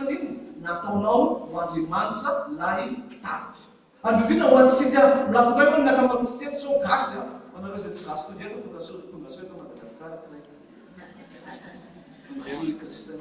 nino nataonao ho Andriamanitra lay tady. Androvina ho antsika milafindray moa ny akamaroantsika eto sao gasy manareo izay tsy gasy tonga eto tonga sao eto Madagasikara tonga kristien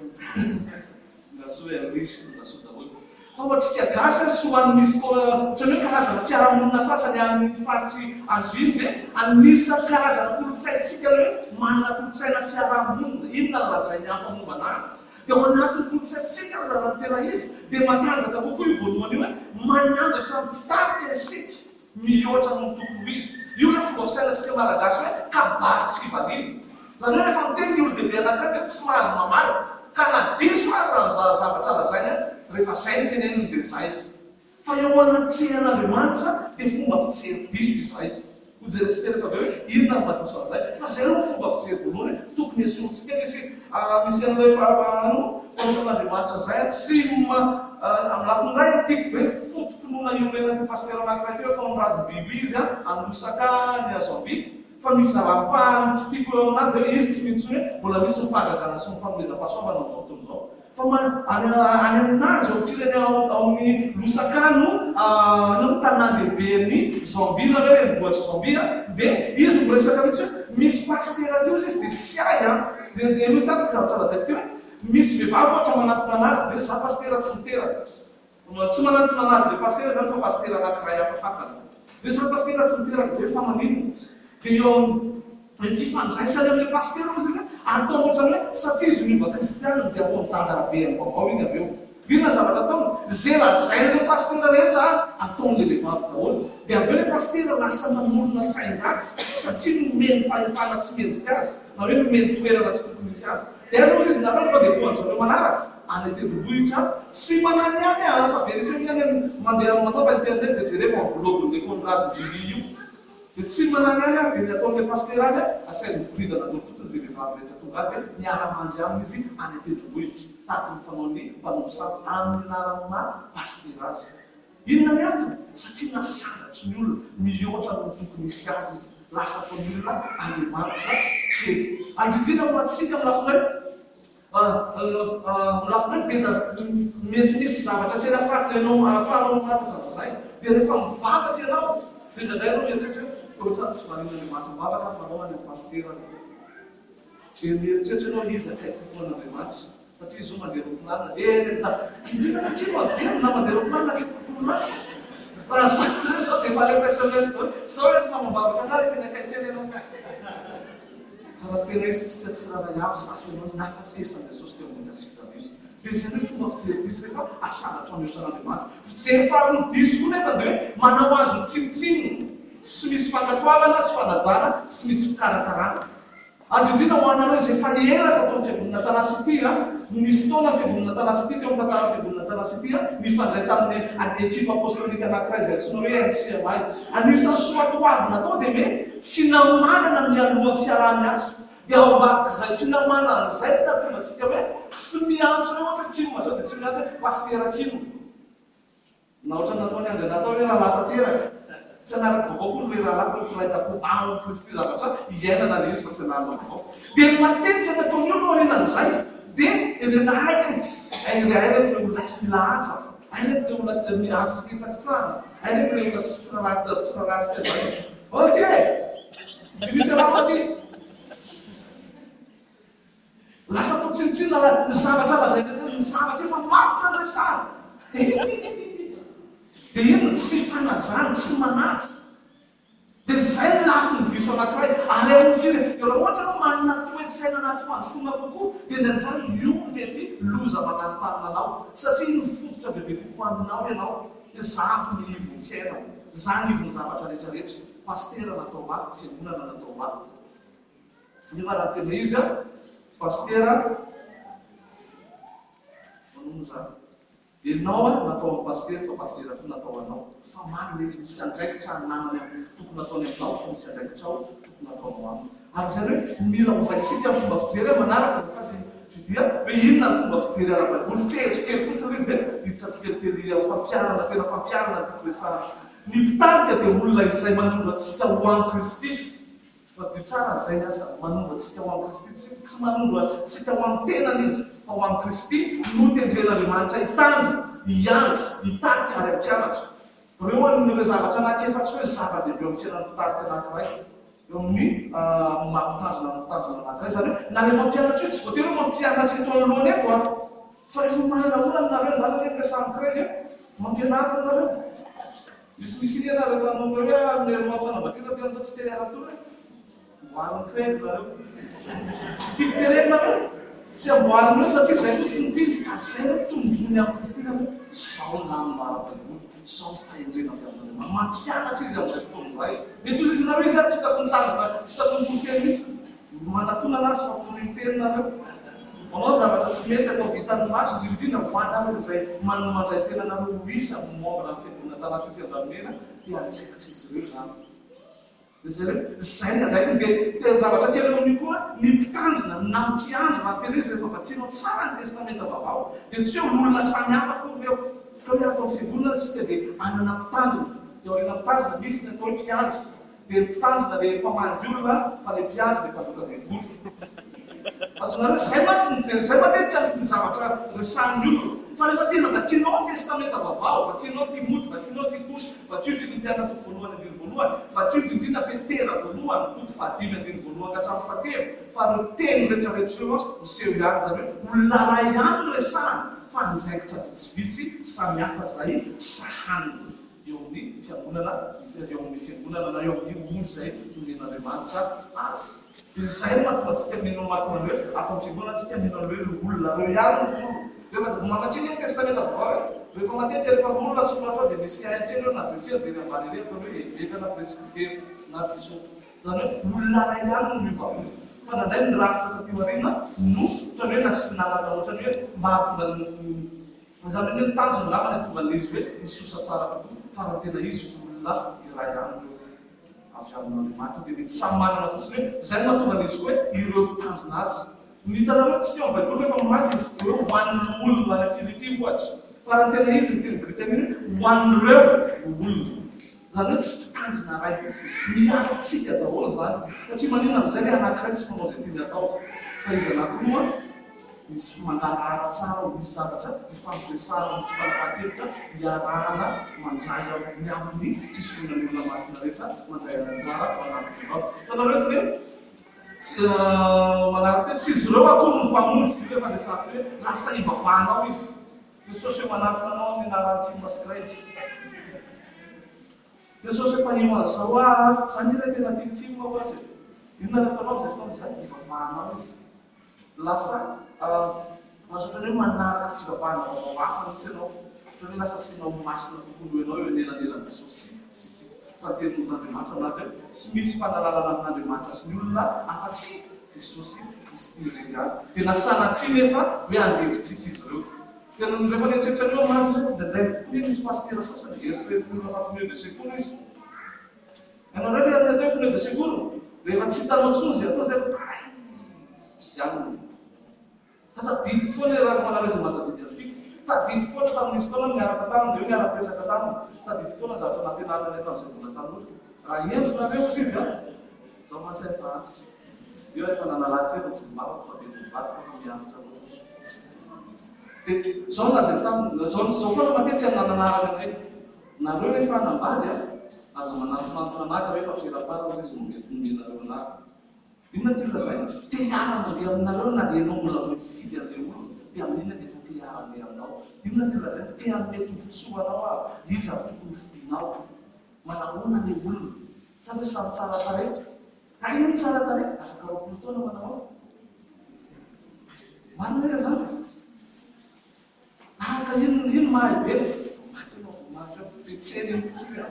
tonga sao riche tonga sao daholo. Fa ho antsika gasy sy ho an'ny misy ohatran'ny hoe karazana fiarahamonina sasany amin'ny faritry Azia dia anisan'ny karazana kolontsaintsika hoe manana kolontsaina fiarahamonina inona no lazainy hafa momba anazy. Dia ao anatin'ny kolontsaintsika aza raha tena izy dia matanjaka kokoa io voalohany io hoe manangatra mitarika isika mihoatra amin'ny tokony izy. Io hoe fomba fisainantsika malagasy hoe kabary tsy valiny. Zany hoe rehefa miteny ny olo-dehibe anankiray dia tsy mahazo mamaly ka na diso aza zavatra lazainy rehefa zay ny teneniny dia zay. Fa eo anaty an'Andriamanitra dia fomba fijery diso izay. Hojerentsika rehefa be hoe inona no mahadiso an'izay. Fa zay no fomba fijery voalohany tokony esorintsika misy an'ilay fanaon'Andriamanitra zay tsy amin'ny lafiny ray tiako be fotokonona iorenan'ity pasteur anankiray teo atao amin'ny radion-biby izy anosaka ny Azambika. Fa misy zava-pahany tsy tiako eo aminazy dia izy tsy mintsy hoe mbola misy mifandragana sy mifanomezam-pahasoavana amin'izao fotoana izao. Fa any aminazy ao firenena ao amin'ny Lusakano ny tanàn-dehiben'ny Zambia na hoe renivohitry Zambia dia izy miresaka mihitsy hoe misy pasteur teo izy dia tsy hay dia io tsara zavatra lazaiko teo hoe misy vehivavy ohatra manatona anazy dia za pasteur tsy miteraka. Tsy manatona anazy dia pasteur zany fa pasteur anankiray hafa fatana. Dia za pasteur tsy miteraka dia fa maninona. Dia eo amin'ny fifandraisany amin'ilay pasteur moa izy atao ohatran'ny hoe satria izy miova kristianina dia atao mitandarabe amin'ny vaovao iny avy eo. Inona zavatra ataony? Zay lazain'ilay pasteur rehetra ataon'ilay vehivavy daholo. Dia avy eo ilay pasteur lasa manolona sain-dratsy satria nomeny fahefana tsy mendrika azy na hoe nomeny toerana tsy tokony misy azy. Dia azy moa izy nareo dia voanjareo manaraka any tendrombohitra tsy manany ihany fa verifio ihany mandeha manao internet dia jereko amin'ny blogon'ilay radion-biby io. Dia tsy manany ihany dia ny ataon'ilay pasteur any asainy miboridana daholo fotsiny zay vehivavy rehetra tonga dia miara-mandry aminy izy any tendrombohitra tahaka ny fanaon'ny mpanomposavy amin'ny anaran'ny pasteur azy. Inona ny antony? Satria nasangatry ny olona mihoatra amin'ny tokony misy azy izy. Lasa ataon'ny olona Andriamanitra kely. Andrindrina ho antsika milafinay be da mety misy zavatra tena ahafahanao manataka an'izay. Dia rehefa mivavaka ianao dia indraindray ianao mieritreritra hoe ohatrany tsy valin'Andriamanitra mivavaka fa anao any amin'ny pasteur. Dia mieritreritra ianao izy akaiky koa an'Andriamanitra. Satria izy mandeha roapinalina indrindra satria mavelona mandeha roapinalina akaiky raha sakre sao dia efa rehefa SMS daholo sao entina mambavaka anao rehefa ny akaikely ianao ka. Fa tena izy tsy raha ihavo sasy ianao nafatesana Jesosy teo amin'ny asitravisa. Dia izay hoe fomba fijery diso rehefa asanatra mihoatra an'Andriamanitra. Fijery faharoa diso koa nefa dia hoe manao azo tsinitsiny tsy misy fankakoavana sy fanajana tsy misy fikarakarana. Andrindrina ho anareo izay efa ela tatao ny fiangonana Tanasity nisy taona ny fiangonana Tanasity teo amin'ny tantara fiangonana Tanasity nifandray tamin'ny ekipa apostolika anankiray izay antsoina hoe NCMI. Anisan'ny soatoavina tao dia hoe finamanana mialohan'ny fiaraha-miasa. Dia ao ambadik'izay finamanana izay tonga antsika hoe tsy miantso hoe ohatra kiloma zao dia tsy miantso hoe pasteur kiloma. Na ohatra nataony andra natao hoe raha tanteraka. Tsy anaraka vaovao koa ilay rahalahy hoe firaitako amin'ny Kristy zavatra iainana ilay izy fa tsy anarana vaovao. Dia matetika nataony io maninan'izay dia irena aika izy aina ilay olona tsy milahatsa, aina ilay olona azo tsy kitsakitsahana, aina ilay olona tsy raratsika izay. Okey! Misy raha ty. Lasa atao tsinitsina ny zavatra lazaina ny zavatra efa mafy fandraisana. Dia ino tsy fanajana, tsy manaja. Dia izay ny lafin'ny diso anankiray. Ary amin'ny firenena, eo raha ohatra anao manana toe-tsaina anaty fandrosoana kokoa, dia indraindray io mety loza mananontany anao. Satria ino fototra bebe kokoa aminao ianao. Zato ny ivon'ny fiainao. Zany ivon'ny zavatra rehetrarehetra. Pasteur natao ba, fiangonana natao ba. Nefa raha tena izy pasteur manono zany. Ianao natao amin'ny pasteur fa pasteur koa natao anao. Fa maro ilay misy andraikitra ananany tokony nataony aminao fa misy andraikitra ao tokony nataonao aminy. Ary zany hoe mila hovaitsika amin'ny fomba fijery manaraka azafady fidia hoe inona ny fomba fijery ara-baiboly fehezokely fotsiny izy dia hiditra tsikelikely fampiarana tena fampiarana ny fikresana. Ny mpitarika dia olona izay manondro antsika ho an'i Kristy. Fa dia tsara izay ny asa manondro antsika ho an'i Kristy tsy manondro antsika ho an'ny tenany izy. fa ho amin'ny Kristy no tendren'Andriamanitra hitanjona, hianatra, hitarika ary ampianatra. Reo an'ireo zavatra anankiefatra tsy hoe zava-dehibe amin'ny fiainan'ny mpitarika anankiray. Eo amin'ny mampitanjona anankiray zany hoe na ilay mampianatra io tsy voatery hoe mampianatra eto anoloana eto a. Fa rehefa manana olana nareo zany hoe ampiasany krezy mampianarina nareo. Misy ianareo tanao hoe amin'ny mahafanambatena mpianatra tsy tery aratory mboaliny krezy nareo. Tiako terena hoe tsy amboaliny hoe satria zay fotsiny tiany fa zay hoe tondrony amin'ny Kristy hoe sao lambarabaiboly, sao fahendrena avy amin'Andriamanitra. Mampianatra izy amin'izay fotoana izay. Mety ozy izy nareo izy tsy hitako ny tanjona, tsy hitako ny teny mihitsy. Manatona anazy fa politeny nareo. Manao zavatra tsy mety atao vitan'ny maso, indrindra ho anareo izay mandray tena nareo ho isa momba ny fiangonana Tanàsy Andramena dia antraikatra izy ireo zany. Zay ndraiky dia zavatra kely eo koa ny mpitanjona na mpiandro na teny izy rehefa vakianao tsara ny testamenta vaovao dia tsy hoe olona samihafa koa reo. Fa hoe atao fiangonana sy dia anana mpitanjona. Dia aoriana mpitanjona misy ny atao hoe mpiandro. Dia mpitandrina dia mpamandry olona fa ilay mpiandro dia mpadoka devoly. Azonareo zay mantsy nijery, zay matetika ny zavatra resahan'ny olona. Fa rehefa tena vakianao ny testamenta vaovao, vakianao Timoty, vakianao Titus, vakio Filipiana toko voalohany andiny voalohany, vakio indrindra Petera voalohany toko fahadimy andiny voalohany hatramin'ny fahatelo. Fa reo teny rehetrarehetra eo miseho ihany zany hoe olona ray ihany no resahana fa ndraikitra vitsivitsy samihafa zay sahaniny eo amin'ny fiangonana misy eo amin'ny fiangonana na eo amin'ny olo zay nomen'Andriamanitra azy. Dia zay mahatonga tsika mino mahatonga hoe atao fiangonana tsika mino hoe olona reo ihany no olo. Rehefa mankatria ny testamenta vaovao rehefa matetika rehefa olona somatra dia misy haintreny eo na befely dia ambany ery atao hoe eveka na presbitera na bisopa. Zany hoe olona ray ihany no mivavaka. Fa nandray ny rafitra taty aoriana no ohatran'ny hoe nasinanana ohatran'ny hoe mahatonga zany hoe ny tanjona lamany tonga an'izy hoe isosa tsara kokoa fa raha tena izy olona iray ihany eo avy amin'Andriamanitra dia mety samy manana fotsiny hoe zay no mahatonga an'izy koa hoe ireo mpitanjona azy. Ny hitanareo tsy eo amin'ny baiboly rehefa mamaky hoe ho an'ny olona any Filipi ohatra. Fa raha tena izy ny teny Grikaniny ho an'ireo olona. Zany hoe tsy mpitanjona ray fotsiny miaratsika daholo zany. Satria maninona amin'izay hoe anankiray tsy manao izay tiany atao. Fa izy anankiroa misy mangarahara tsara, misy zavatra ifampiresahana, misy fanapahan-kevitra iarahana mandray amin'ny fisoronan'ny olona masina rehetra mandray anjara ao anatin'ny ao. Hitanareo hoe manaraka hoe tsy izy ireo akory ny mpamonjy hoe fandraisana hoe lasa ivavahanao izy. Jesosy hoe manaraka anao amin'ny anaran'ny masikiray. Jesosy hoe mpanimo azy zao zany ilay tena tiakotiako ohatra. Inona rehefa anao izay fotoana izay ivavahanao izy. Lasa azo hoe manaraka fivavahana vaovao hafa mihitsy ianao. Hoe lasa asianao masina kokoa ianao eo anelanelan'ny Jesosy. Fa teny n'Andriamanitra anazy hoe tsy misy fanalalana amin'Andriamanitra sy ny olona afa-tsy Jesosy Kristy ireny ihany. Dia nasanatria nefa hoe andevitsika izy ireo. Tena rehefa nieritreritrareo maro izy dia ndraiky koa misy pastera sasany eritreretina pneu de secours izy. Ianareo hoe atao pneu de secours rehefa tsy hitanao tsony zay atao zay ihany. Fa tadidiko foana raha manareo izay mahatadidy an'ity. Tadidiko foana tamin'izy foana miaraka taminy dia hoe miara-petraka taminy. Tadidiko foana zavatra nampianarana tamin'izay mbola tanora. Raha endrinareo izy izay zao mahatsay fahatitra. Io efa nanalaka hoe vomavaka fa be vomavaka fa mianatra avao. Dia zao lazay taminy zao foana matetika nananarana anay. Nareo rehefa hanambady aza manantonantona anaka hoe efa firafarana izy nomenareo anaka. Inona ty lazay? Te hiara mandeha aminareo na dia ianao mbola mifidy an'ilay olo dia amin'inona dia efa te hiara mandeha aminao. Inona ty lazay? Te hanome tombontsoanao iza tokony fidinao. Manahoana ilay olona. Sa hoe samy tsara tarehy? Ka ino tsara tarehy? Afaka roapolo taona manao. Manana hoe zany. Ka ino mahay be? Maty anao vomaty fetseny tsika.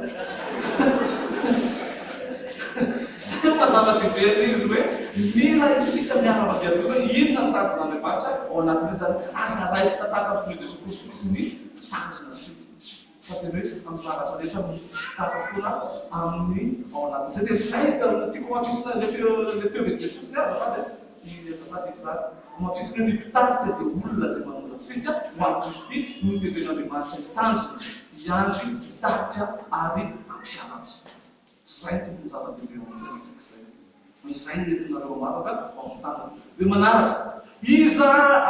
Zay mazava-dehibe izy hoe mila isika miara-mandeha hoe inona ny tanjon'Andriamanitra ao anatin'izy zany aza raisika tahaka pneu de secours fotsiny ny tanjona sika. Fa tena hoe amin'ny zavatra rehetra mitafafoana amin'ny ao anatin'izay. Dia zay tiako mafisina le teo vetivety fotsiny azafady mafisina ny mpitarika dia olona zay manolatsika ho an'ny Kristy no tendren'Andriamanitra tanjona iandry mitarika ary ampianatra. Zay tokony zava-dehibe ao amintsika izay. Izay nentinareo mavaka ao amin'ny tanjona. Hoe manaraka iza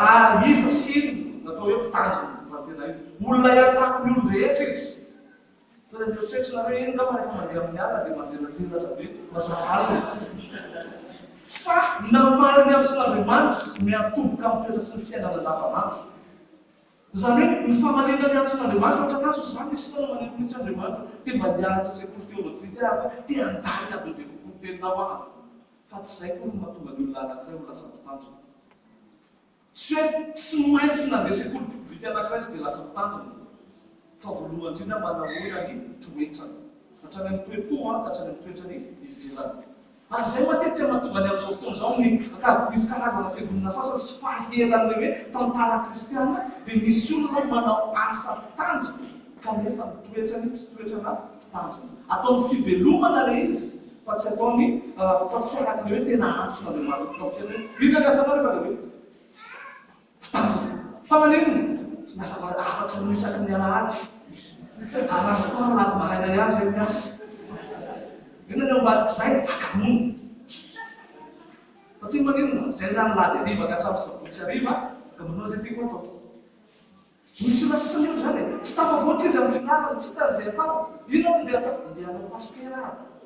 siny natao hoe fitanjona fa tena izy olona iatako ny olo rehetra izy tena fiotretsina hoe iny ngamba rehefa mandeha amin'ny ala dia manjelanjelatra be mazahalina fa namariny antson'Andriamanitra miatomboka amin'ny toetra sy ny fiainana andavanandro. Zany hoe ny famalina ny antson'Andriamanitra ohatra anazy izany isy foana maneno mihitsy Andriamanitra tia mba hianatra sekoly teolojika aho tia andalina bebe kokoa teninao aho fa tsy izay koa no mahatonga ny olona anankiray ho lasa mpitanjona. Tsy hoe tsy maintsy nandeha sekoly biblika anankiray izy dia lasa mpitanjona fa voalohany indrindra manahoana ny toetrany hatrany amin'ny toe-po hatrany amin'ny toetrany ivelany. Izay matetika mahatonga ny amin'izao fotoana izao ny misy karazana fiangonana sasany sy fahelan'ilay hoe tantara kristiana dia misy olona manao asa mpitanjona kanefa ny toetrany tsy toetrana mpitanjona. Ataony fibelomana ilay izy fa tsy ataony fa tsy arak'ilay hoe tena antsona ilay mahatonga ina ny asanao rehefa ilay hoe mpitanjona. Fa maneno tsy miasa afa-tsy misaky ny alahady arakoa lato maraina azy ny asa ina ny ambadika izay akamono satria manino izay zany lady ariva ka hatramin'ny sabotsy ariva ka manao izay tiako atao. Misy olona sasany eo zany tsy tafavoatra izy amin'ny fianarana tsy tarizay atao ino mandeha atao mandeha hanao pastera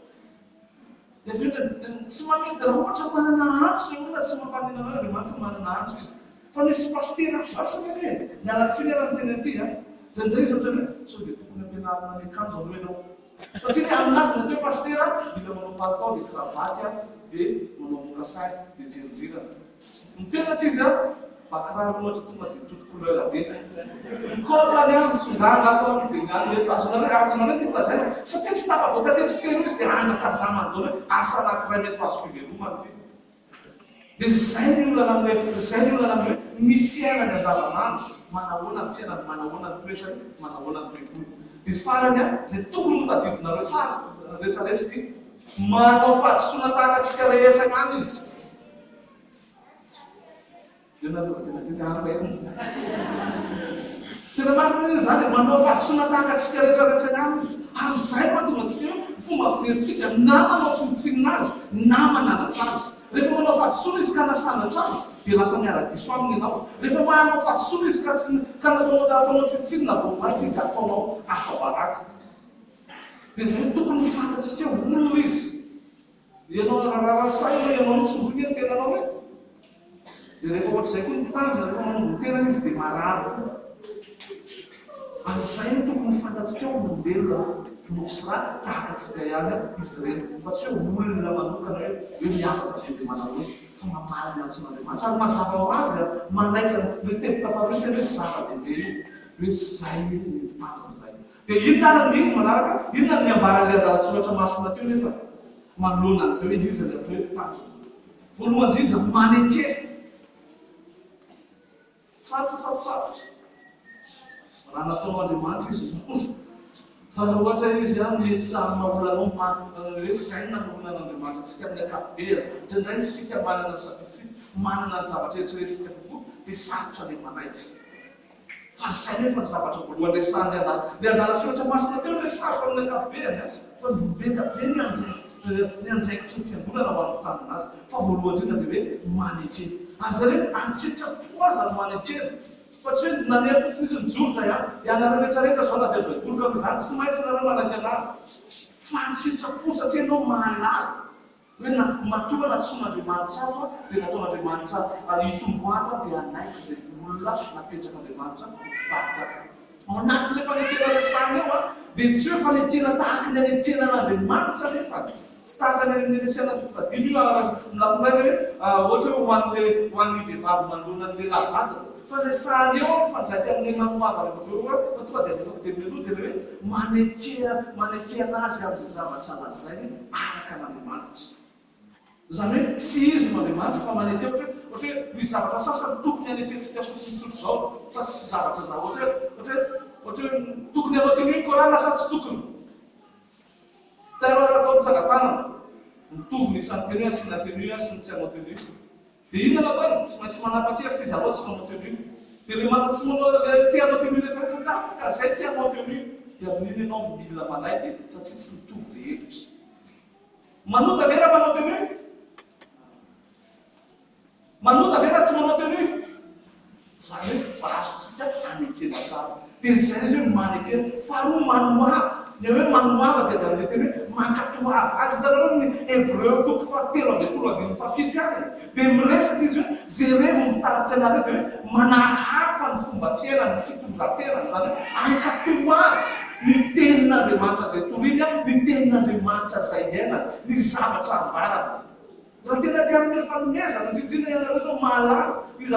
dia tsy mamety raha ohatra manana antso ny olona tsy mampanina anao Andriamanitra manana antso izy fa misy pastera sasany hoe mialatsiny ara amin'ny teny aty ndraindray izy ohatra hoe sao dia tokony ampianarina ny akanjo aloha ianao satria aminazy na toe pastera mila manao palitao dia kravaty dia manao mokasay dia velondrirana mipetratra izy bakiraro ohatra tonga dia toto couleur be mikôrany misonganga atao dia niany azonareo ty lazay satria tsy tafavoaka tetsy telo izy dia anjaka am'zaman'izao hoe asa anankiray mety ho azo fivelomana ty dia zay ny olana hoe ny fiainany andavanandro manahoana ny fiainany manahoana ny toetrany manahoana ny toetrany dia farany izay tokony ho tadidinareo tsara rehetrarehetra ty manao fahadisoana tahaka antsika rehetra ihany izy. Tena marina zany manao fahadisoana tahaka antsika rehetrarehetra ihany izy ary izay mahatonga antsika hoe fomba fijeritsika na manao tsinitsinina azy na mananatra azy. Rehefa manao fahadisoana izy ka nasana trano dia lasa miara-diso aminy ianao. Rehefa manao fahadisoana izy ka ataonao tsinitsinina voavaitra izy ataonao afa-baraka. Dia izay tokony fantatsika olona izy. Ianao raha saina ianao nitsongony ny tenanao hoe dia rehefa ohatr'izay koa ny mpitanjona rehefa manombo tena izy dia marary. Ary izay no tokony fantatsika olombelona nosy raha tahaka antsika ihany izy ireny fa tsy hoe olona manokana hoe miavaka be dia manao hoe fa mamarina antson'Andriamanitra ary mazava ho azy manaika le tepitafarony tena hoe zava-dehibe io hoe zay ny mpitanjona izay. Dia inona ny manaraka inona ny ambaran'ilay andalatsoratra masina teo nefa manoloana an'izay hoe izy ilay atao hoe mpitanjona. Voalohany indrindra manekena sarotra raha nataonao Andriamanitra izy fa raha ohatra izy mety samy maholanao hoe zay nanolona an'Andriamanitra tsika amin'ny ankapobera indraindray sika manana safitsika manana ny zavatra eritreretintsika kokoa dia sarotra ilay manaiky. Fa zay nefa ny zavatra voalohany resahany le andalatsoratra masina teo le sarotra amin'ny ankapobeny fa beta be ny andraikitry ny fiangonana ho an'ny mpitanjona azy fa voalohany indrindra dia hoe manekena. Azy ireny antsitra-po azy ny manekena fa tsy hoe naneha fotsiny izy nijoro ianareo rehetrarehetra zao na zay baiboly ka izany tsy maintsy nareo manakana fa antsitra-po satria ianao mahalala hoe matoa natsoan'Andriamanitra ato dia nataon'Andriamanitra itomboana dia anaiky izay olona napetraka Andriamanitra bakaka. Ao anatin'ilay fanekena resahana eo dia tsy hoe fanekena tahaka ny anekenan'Andriamanitra nefa tsy tahaka ny aneresena tokofadimy io milafiray hoe ohatra hoe ho an'ny vehivavy manoloana ny lehilahy vadina fa resahana eo fandraika amin'ny manoava rehefa veroa fa tonga dia rehefa fiteny aloha dia hoe manekena azy amin'izay zavatra lazay araka an'Andriamanitra. Zany hoe tsy izy no Andriamanitra fa manekena ohatra hoe misy zavatra sasany tokony anekentsika fotsiny zao fa tsy zavatra zao ohatra hoe tokony anao teny hoe korana lasa tsy tokony. Tena atao mitsangatana mitovy ny isan'ny teny asiana teny sy ny tsy anao teny dia inona natao tsy maintsy manapa-kevitra izy alao tsy manao teny dia le mana tsy manao te anao teny rehetra ka zay te anao teny dia amin'iny ianao mila manaiky satria tsy mitovy le hevitra. Manota ve raha manao teny manota ve raha tsy manao teny hoe zany hoe vazotsika anekena tsara dia zay izy hoe manekena faharoa manoava ny hoe manoava dia dale teny hoe mankatoava azy hitanareo ny Hébreu toko 13:15 any dia miresaka izy hoe jereo mitarika anareo dia hoe manahafa ny fomba fiainany fitondratenany zany ankatoava ny tenin'Andriamanitra izay toriny ny tenin'Andriamanitra izay iainana ny zavatra ambarana raha tena tia amin'ny fanomezana indrindrindra ianareo zao mahalala izy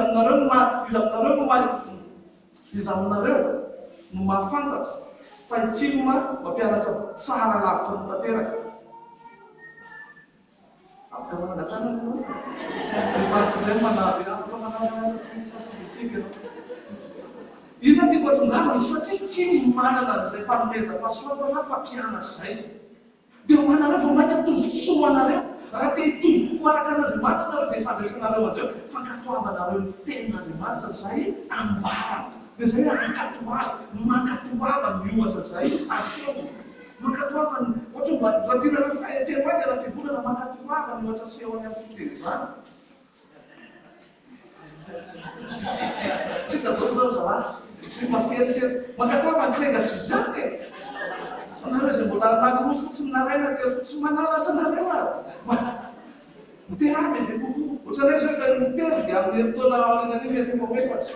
aminareo no mahafantatra fa ikilma mampianatra tsara lavitra ny tanteraka afaka mangatana efa manaby afaka manaasatsika ina ty patongavany satria kimo manana zay fanomezam-pahasoavana mpampianatra zay dia hoanareo vao mainka tombontsoa anareo raha te hitovy koa araka an'Andriamanitra nareo dia fandraisanareo azy eo fankatoavanareo ny tenin'Andriamanitra zay ambarana dia zay hoe ankatoava mankatoava miohatra zay aseho mankatoava ohatra raha tianareo fehoagy raha fibolana mankatoava miohatra aseho any amin'ny fitezana tsy dadao zao zalahy tsy mafeliky mankatoava nytrega sy viany anareo izay mbola nagoro fotsiny naraina telo fotsiny manalatra nareo miteramy be koko ohatranay zao efa nitery dia amin'ny taona aorinan'iny efa efatra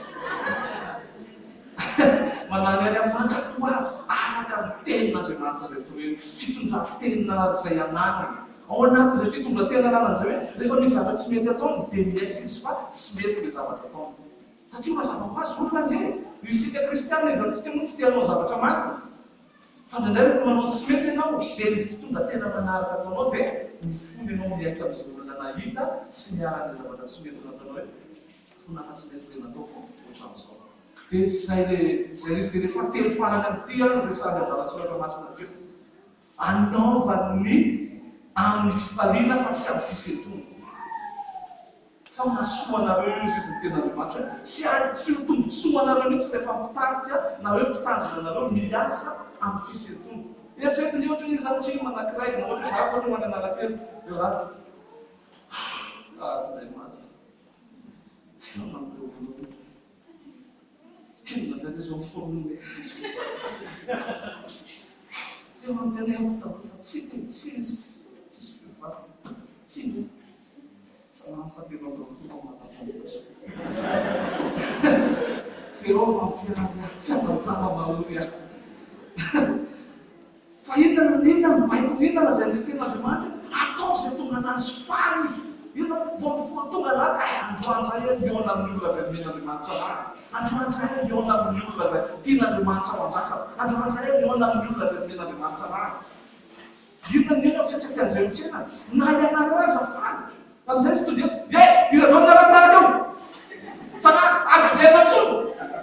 manany any amin'ny mankatoava araka ny tenin'Andriamanitra zay toreny fitondran-tenina zay ananany ao anaty zay fitondran-tena ananany zay hoe rehefa misy zavatra tsy mety ataony dia miaika izy fa tsy mety le zavatra ataony satria mazava ho azy olona nge isika kristiana izy antsika moa tsy tianao zavatra marina fa ndraindray rehefa manao tsy mety ianao dia ny fitondran-tena manaraka ataonao dia mifoly ianao miaika amin'izay olona nahita sy miaraka zavatra tsy mety nataonao hoe fonafa tsy mety le nataoko ohatran'izao dia zay izy dia rehefa telo farany amin'ity resahany adalatsoratra masina teo anaovany amin'ny fifaliana fa tsy amin'ny fisetona fa mahasoa anareo izy ny tenin'Andriamanitra tsy tombotsoa anareo mihitsy rehefa mitarika na hoe mpitandrina anareo miasa amin'ny fisetona eritreretiny ohatra hoe izany kimo anankiray na ohatra hoe za ohatra ho any analakely eo raha Andriamanitra kimo nandray zao miformile eo amitenay amitabola fa tsy fiva kimo Jehova mpianatra tsy avantsama mahory aho fa inona ny baiko zay ny tenin'Andriamanitra atao zay tonga anazy faly izy ina vao mifoa tonga lahy androandray miona amin'ny olona zay men'Andriamanitra maro androandray miona amin'ny olona zay tian'Andriamanitra mandrasana androandray miona amin'ny olona zay men'Andriamanitra maro inona ny ina fiatsakazay fiainana na ianareo aza faly amizay sy tonga iradao naratara eo sana aza venatsolo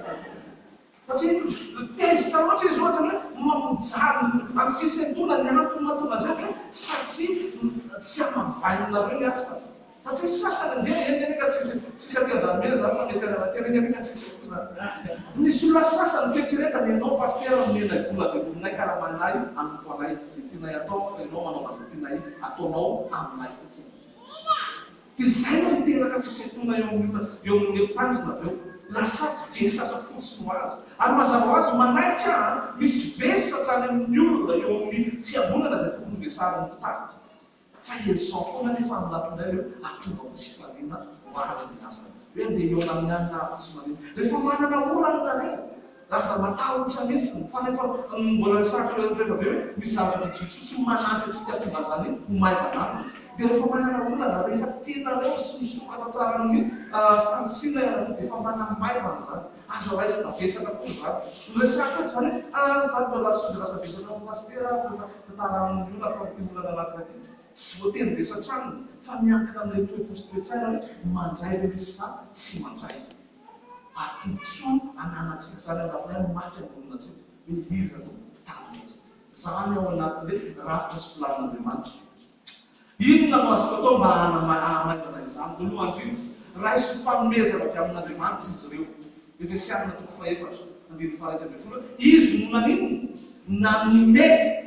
satria tezitra loatra izy ohatra hoe mamijary amin'ny fisentona ny antonatona zay hoe satria tsy amavainareo ny asa satria sasany ndre eneka tsisy atiandranomena zany fa mety anarakery eneka tsisy misy olona sasany fetrereka ny anao pastera menay vola beominay karaha-manay anopoanay zay tianay atao fa ianao manao mazay tianay ataonao aminay fotsiny dia zay no miteraka fisetona eo amin'ny tanjona eo lasa vesatra fotsiny ho azy ary mazava ho azy manaika misy vesatra any amin'ny olona eo amin'ny fiambonana zay tokony vesariny mpitarika fa ezao foana nefa amin'ny lafinay eo atonga amin'ny fifaliana ho azy ny asany hoe andeha eo amin'ny anina sy manena rehefa manana olana reny lasa matahotra mihitsy fa nefa mbola sakra rehefa be hoe misy zavatra vitsivitsy manampy atsika tonga zany ho maivanamina dia rehefa manana olana rehefa tenareo sy misokatra tsara amin'ny fantsina ianareo dia efa manamaivana zany azo raisina vesatra koa zany resaka zany zany mbola lasa vesatra amin'ny pastera tantara amin'ny olona fa ty olana anankiray tsy voateny vesatra aminy fa miankina amin'ilay toe-positoetsaina hoe mandray le misy za tsy mandray atontsoa ananatsika zany alafinay mafy ambonina atsika hoe iza no tanitsy zany ao anatin'le rafitra sy filanin'Andriamanitra inona no azoko atao mba hanamaivana izany voalohany indrindra raiso fanomezana avy amin'Andriamanitra izy ireo Efesianina toko 4:1-4 izy no nanino nanome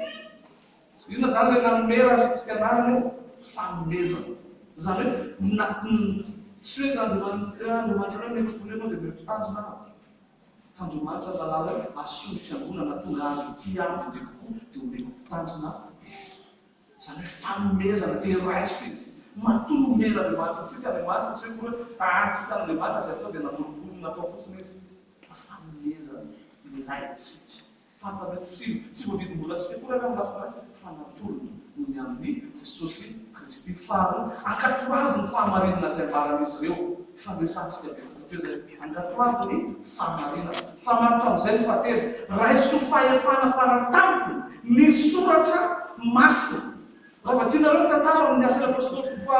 inona zany le nanome raha sitsika anarany eo fanomezana zany hoe tsy hoe andriamanitra hoe mety voly ianao dia mety tanjona fa andriamanitra lalàna asolo fiangonana tonga azo ity aminy ndraiky koa dia omeko tanjona izy zany hoe fanomezana dia raiso izy matono mena andriamanitra tsika andriamanitra tsy hoe koa tsika andriamanitra zay atao dia namolokolo natao fotsiny izy fanomezana ilaitsika fantana tsy voavidim-bola tsika koa raha lafara fa natolona ny amin'ny Jesosy Kristy farany ankatoavy ny fahamarinana izay ambaran'izy ireo fandresantsika betsaka teo zay ankatoavy ny fahamarinana famaritra amin'izay ny fahatelo raiso fahefana faratampo ny soratra masina raha vatrianareo tantara amin'ny asa apôstôly fa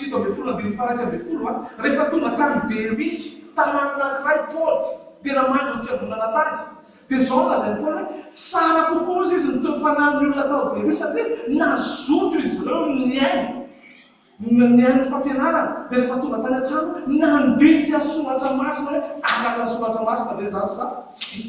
7:12 rehefa tonga tany Bery tanàna anankiray Paoly dia namaly ny fiangonana tany dia zao lazainy Paoly hoe tsara kokoa izy ny teo-panahy ny olona tao Bery satria nazoto izy ireo ny ainy fampianarana dia rehefa tonga tany an-trano nandika soratra masina hoe araka soratra masina dia zany sa tsy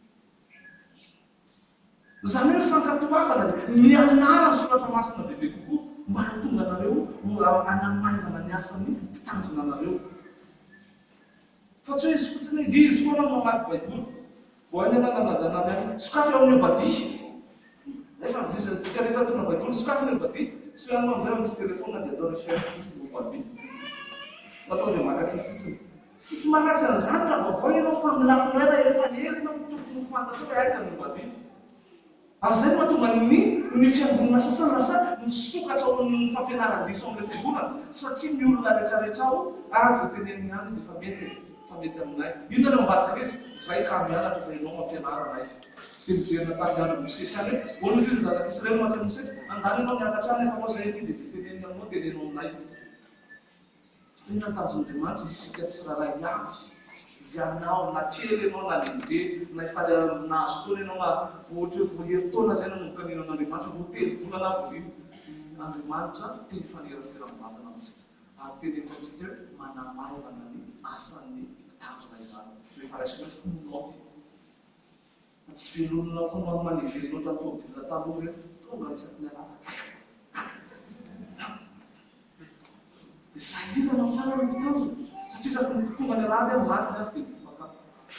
zany hoe fankatoavana mianara soratra masina bebe kokoa mba hatonga anareo anamainana ny asany mpitanjona anareo fa tsy hoe izy fotsiny hoe izy foana no mamaky baiboly voany anananadana sokafy ao amin'ny bady nefa visantsika rehetra tonga baiboly sokafy ny bady sy hoe anao misy telefona dia atao rehefa bady natao dia makaky fotsiny tsisy maratsy an'izany raha vaovao ianao fa milafinara efa herina tokony fantatra hoe aika ny bady ary zay mahatonga ny fiangonana sasanasa misokatra ao amin'ny fampianaran-diso amin'ilay fiangonana satria ny olona rehetrarehetra ao azy teneny any dia fa mety aminay inona no ambadika izy zay ka mianatra fa ianao mampianaranay dia miverina tafiandro Mosesy any hoe oana izy izy zanak'Israely mahatsy Mosesy andany ianao miakatra any efa anao zay ety dia zay teneny aminao tenenao aminay inona tanjon'Andriamanitra isika tsy raharay avy ianao na kely ianao na lehibe na efa nahazo taona ianao na voatra voahery taona zay nanomboka nino an'Andriamanitra vo telo volana volio Andriamanitra teny fanerasera mivantana antsika ary teny efatsika hoe manamaivana ny asan'ny tanjona izany rehefa raisina hoe fononao tsy velonina fonao manevelonao tantobila taloha hoe tonga isaky ny alava zay hitanao farany tanjona satria isaky ny tonga ny alava hoe maty ny avy dia baka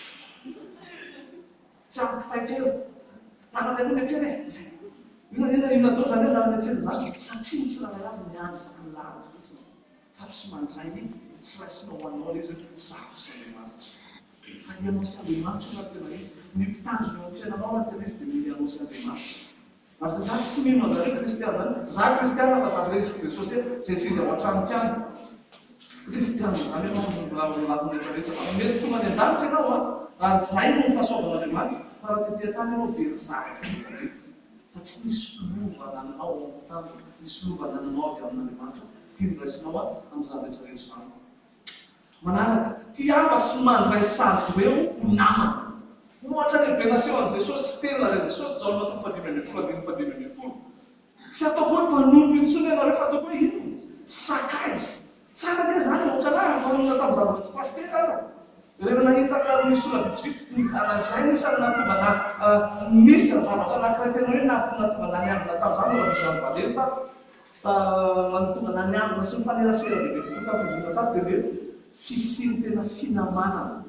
tsy ampitaikely tananay koa miatsena inona dao zany hoe lala miatsena zany satria misy raha avy miandry isaky ny lava fotsiny fa tsy mandray tsy raisinao hoanao izy hoe zaho sy Andriamanitra fa ianao sy Andriamanitra na tena izy ny mpitanjona ny fiainanao na tena izy dia mily ianao sy Andriamanitra ary zay zany tsy mino anareo kristiana zany za kristiana fa zaza Jesosy zay zizy ao an-tranoko any kristiana zany ianao lafiny rehetrarehetra fa mety tonga ny an-danitra ianao ary zay no fahasoavan'Andriamanitra fa raha tetea tany ianao very zaka satria misy lovana anao ao tany misy lovana anao avy amin'Andriamanitra tiany raisinao amin'izany rehetrarehetra zany manaraka tiava sy mandray sazy eo ho namana ohatra lehibe naseho an' Jesosy tena zay Jesosy Jaona 3:15 tsy ataoko hoe mpanompo intsony ianao rehefa ataoko hoe ino sakay tsara dia zany ohatranahy manona tamin'ny zava-tsy pastera rehefa nahitaka misy olona vitsivitsy zay nisany natonga nisy ny zavatra anankiray tena hoe natonga naniambina tamin'izany ola misy any valeny natonga naniambina sy mifanerasera lehibe kokoa tafivona tato dia hoe fisiny tena finamanana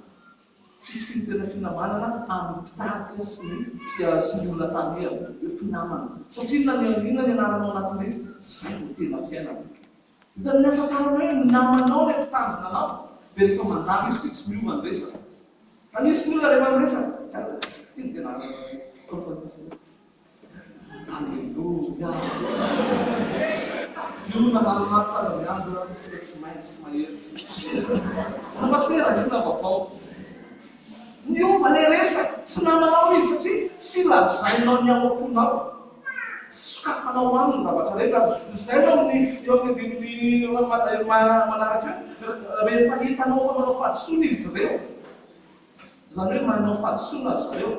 amin'ny mpitahika sy ny olona tania hoe mpinamana satria inona ny anaranao anatin'ilay izy zay vo tena fiainana hitan'ny afantarana hoe namanao le mpitanjona anao dia rehefa mandamy izy dia tsy miova ny resaka fa nisy ny olona rehefa miresaka iny tena alleluia ny olona malomaty aza miandro raha tsy maintsy sy mahery mapasera hita vaovao miova le resaka tsy namanao izy satria tsy lazainao ny ao am-ponao tsy sokafanao aminy zavatra rehetra zay no eo amin'ny manaraka hoe rehefa hitanao fa manao fahadisoana izy ireo zany hoe manao fahadisoana zareo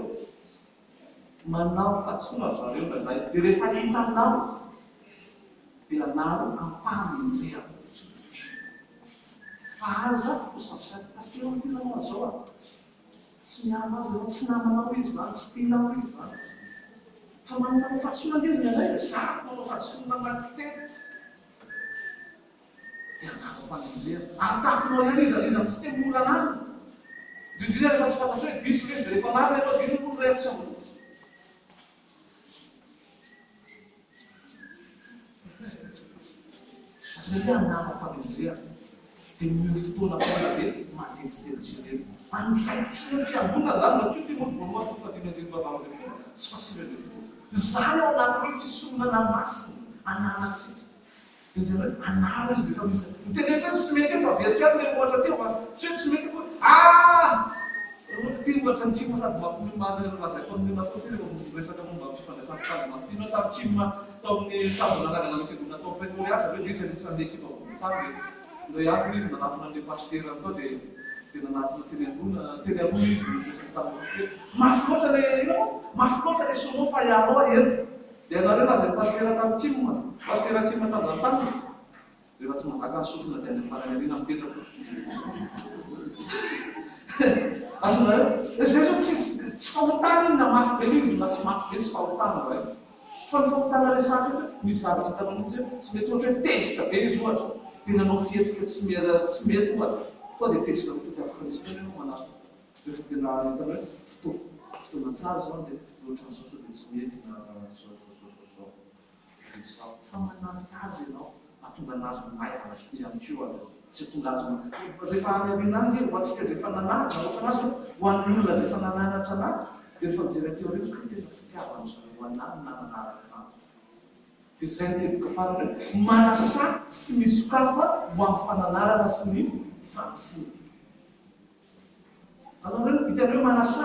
ndraindray dia rehefa hitanao dia anaro ampaminjeha fa aza fosafosaka paske eo amin'ntinanao azao tsy miama azy eo tsy namanao izy zany tsy tianao izy zany fa manao fahadisoana izy ny anay za manao fahadisoana makitety dia anapamindrena ary takonao ihany izy tsy dia mora anany indrindrindra rehefa tsy fantatra hoe diso resy dia rehefa marina ianao dia ino reatsy aminy zay hoe anapamindrena dia mio fotoana foana dia mandetsiterisereny an'izay tsy hoe fiangonana zany matio Timoty voalohany toko fahatelo andiny fahavalo ambin'ny folo sy fasivy ambin'ny folo zany ao anatin'ireo fisonana masina ananatsika dia zay hoe anara izy dia efa misy miteneny hoe tsy mety eto averiko any le ohatra teo fa tsy hoe tsy mety koa ty ohatra ny kimo sady mampolomalazaiko amin'ny natao ty resaka momba fifandraisany tanjona tino tamikima tao amin'ny tambonanagana ny fiangonana tao prétoriasa hoe misy anisan'ny ekipa volotany dia ihany izy nanatona an'le pastera tao dia nanatona teny aloha izy resaka tamin'ny pastera mafy loatra le mafy loatra le sono fa ianao eny dia anareo nazay pastera tamikima pastera kima tanjona dia efa tsy mazaka ny sofina dia any farany arina mipetraka azonareo zay zao tsy fahotana iny na mafy be izy na tsy mafy be tsy fahotana zay fa ny fahotana resaka hoe misy zavatra hitanao mihitsy hoe tsy mety ohatra hoe tezitra be izy ohatra dia nanao fihetsika tsy mety ohatra koa dia tezitra mitoty amin'ny Kristy no manao rehefa tena hitanao hoe fotoana tsara zao dia ohatran'izao sao dia tsy mety na zao fa mananika azy ianao mahatonga anazy maivana ihany koa tsy tonga azy rehefa any ariana any dia ho antsika zay efa nanahitra ohatranazy ho an'ny olona zay efa nananatra anazy dia rehefa mijery ateo reto ka tena fitiavana zany ho anahy na nanaraka azy dia zay ny teboka farany hoe manasa sy misokafa ho amin'ny fananarana sy ny fantsiny anao hoe dikany hoe manasa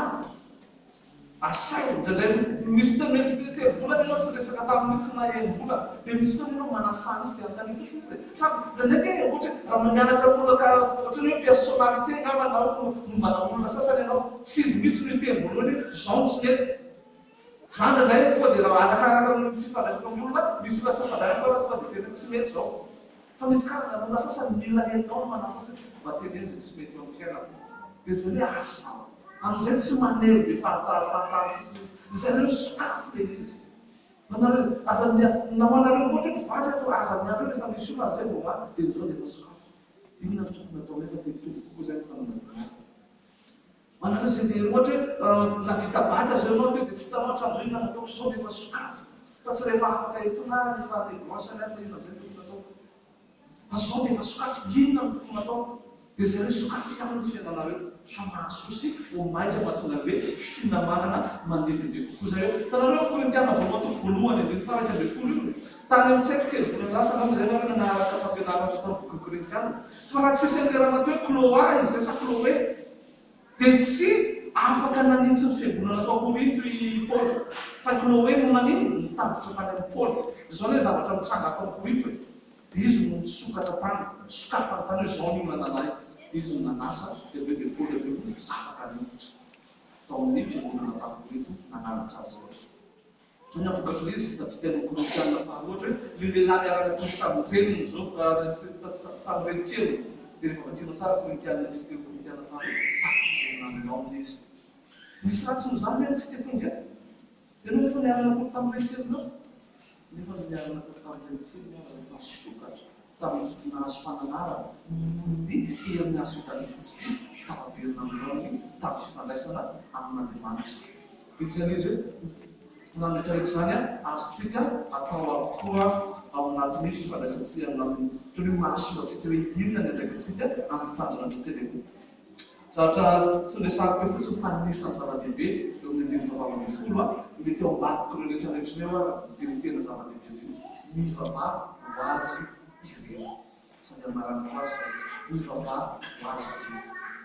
asay ndraindray misy tena mety telo volana ianao sy resaka tamin'ny tsy nahem-bola dia misy tena ianao manasa misy dia antany fotsiny zay sady ndraindraiky ohatra raha mianatra olona ka ohatrany hoe personnalité ngamba na mana olona sasany ianao tsy izy mihitsy no iteny voalohany zao tsy mety zany ndraindray tonga dia raha arakaraka amin'ny fifandraisana amin'ny olona misy olona sy mifandaraka tonga dia tena tsy mety zao fa misy karazana olona sasany mila enao no manasa mba teny zay tsy mety eo amin'ny fiainana dia zay hoe asa amin'izay tsy manery be fahatara zay reo sokafo le izy nanareo aza nahoanareo ohatra hoe vatra to aza miandreo rehefa misy olona zay vao maty dia zao dia efa sokafo inona ny tokony atao nefa tetotoky kokoa zay fananana manareo zay dia ohatra hoe navita batra zay anao teo dia tsy hitanao hatramin'izao inona nataoko zao dia efa sokafo fa tsy rehefa afaka etona rehefa le glosa nefa inona zay tokony atao fa zao dia efa sokafo inona ny tokony atao dia zay hoe sokafo ihany ny fiainanareo fa mahasosy ho maika mahatonga hoe finamanana mandevindeve kokoa zay hoe tanareo korintiana voalohany voalohany andiny faraka ambin'ny folo io tany amin'ny-tsaiko telo voalohany lasa na zay nareo nanaraka fampianarana tao boky korintiana fa raha tsisy an'lerana hoe cloa izy zay sa cloé dia tsy afaka nanitsy ny fiangonana tao Korinto i Paul fa cloé no nanino nitavitra tany amin'ny Paul zao hoe zavatra mitsanga tao Korinto dia izy no misokatra tany sokafany tany hoe zao ny olona nanay izy nanasa dia hoe dia Paul aveo afaka niditra tao amin'ny fiangonana tao Korinto nananatra azy ny avokatry izy fa tsy tena korintiana fa ohatra hoe le lehilahy araka Kristy tamin'jeny zao tamin'ireny kely dia rehefa vakiana tsara korintiana izy teo korintiana fa taminao izy misy ratsy no zany hoe tsy tetonga dia no rehefa niarana kory tamin'ireny kelynao nefa niarana kory tamin'ireny kely rehefa sokatra tamin'ny nahazo fananara ny herin'ny azo itan'Kristy tavaverina aminao ny tavy fifandraisana amin'Andriamanitra izy an'izy hoe nametrarehetra zany azontsika atao avokoa ao anatin'ny fifandraisantsika amin'ny toy hoe mahasoa antsika hoe inona ny andraikitsika amin'ny tanjonantsika lehibe zavatra tsy resariko hoe fotsiny fanisany zava-dehibe eo amin'ny andiny vavavy folo mety ao ambadiko ireo rehetrarehetrany eo dia mitena zava-dehibe ny vavah ho azy ireo sady amarana ho azy ny vavah ho azy ireo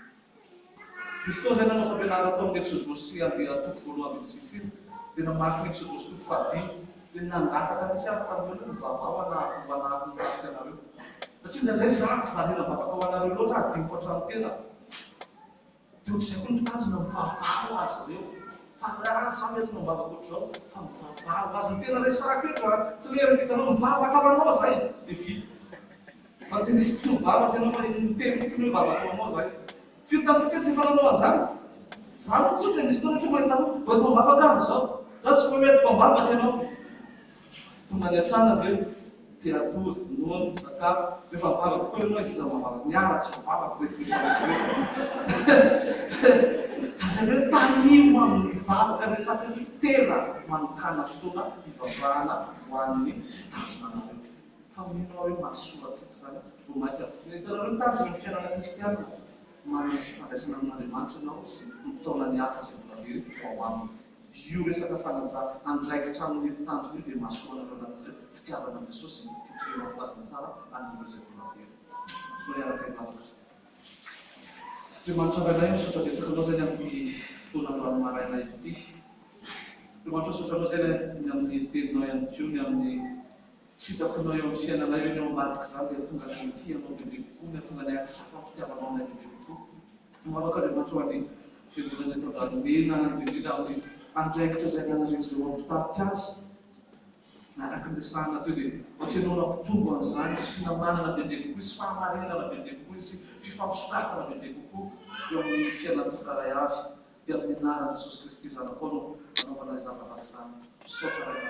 misy tao zay nanao fampianarana tao amin'ny exodosy andeha toko voalohany vitsivitsiny dia namaky ny exodosy toko fahadimy dia nangataka misy aby tamin'ireo ny vavah ho anahako ny tarika anareo satria ndraindray zavatra varena vavaka ho anareo loatra adiniko hatrano tena dia ohatr'izay koa ny tanjona mivavah ho azy ireo fa samy eto mivavaka ohatr'izao fa mivavah ho azy ny tena resarako eto tsy le vitanao mivavaka ho anao zay dia vita fa tena izy tsy mivavaka ianao fa miteny fotsiny mivavaka ho anao zay fitantsika tsy efa nanao an'izany zany tsotra misy tao ohatra mahita ho eto mivavaka am'izao za tsy fa metiko mivavaka ianao tonga ny atrana ve teatory nono sakafo rehefa mivavaka koa ianao izy mavavaka miaratsy mivavaka azany hoe tanimo amin'ny vavaka resaky ny tena manokana fotoana ivavahana ho an'ny tanjonanareo fa minao hoe mahasoratsika zany vo mainka hitanareo mitanjona ny fiainana kristianina manana fifandraisana amin'Andriamanitra ianao sy mitaona ny asa izay voavery ao aminy io resaka fanajana andraikitra amin'ny tanjona io dia mahasoa anareo anaty fitiavana an' Jesosy ny fitorena filazana tsara an'ireo izay voavery no iaraka ivavaka Andriamanitra rainay misaotra betsaka anao zany amin'ny fotoana androany maraina ity Andriamanitra misaotra anao zany ny amin'ny teninao ihany koa ny amin'ny sitakonao eo amin'ny fiainanay eo ny ao ambadika zany dia tonga ny ity anao bebe kokoa ny tonga ny atsapa ny fitiavanao nay bebe kokoa mavaka Andriamanitra ho an'ny fiangonana eto Andranomena indrindra amin'ny andraikitra izay nanarizy ireo mampitarika azy araka ny resahana teo dia ohatra ianao nampitombo an'izany sy finamanana bebe kokoa sy fahamarinana bebe kokoa sy fifampisokafana bebe kokoa eo amin'ny fiainany tsiraray avy dia amin'ny anaran'i Jesosy Kristy zanakao no anaovana izany zavatra izany misaotra